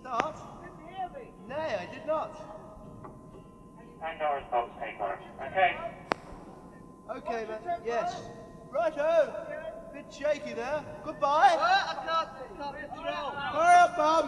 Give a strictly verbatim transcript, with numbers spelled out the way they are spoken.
Start? Didn't hear me. Nay, I did not. And our response take on it. Okay. Okay, man. Yes. Righto. Bit shaky there. Goodbye. I can't, can't control. Hurry up, Bob.